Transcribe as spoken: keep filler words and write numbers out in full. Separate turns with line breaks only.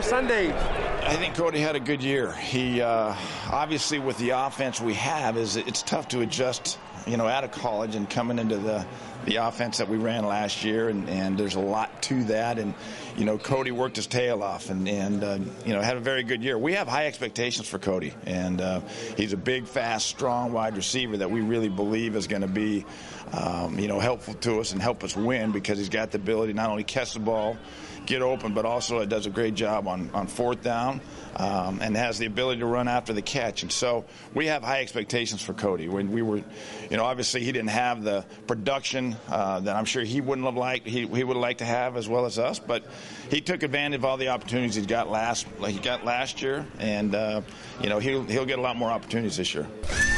Sunday?
I think Cody had a good year. He uh, obviously, with the offense we have, is it's tough to adjust, you know, out of college and coming into the the offense that we ran last year, and, and there's a lot to that. And you know, Cody worked his tail off, and and uh, you know, had a very good year. We have high expectations for Cody, and uh, he's a big, fast, strong wide receiver that we really believe is going to be, um, you know, helpful to us and help us win, because he's got the ability to not only catch the ball, get open, but also it does a great job on, on fourth down, um, and has the ability to run after the catch. And so we have high expectations for Cody. When we were, you know, obviously he didn't have the production uh, that I'm sure he wouldn't have liked, he, he would have liked to have as well as us, but he took advantage of all the opportunities he got last, like he got last year, and uh, you know, he'll he'll get a lot more opportunities this year.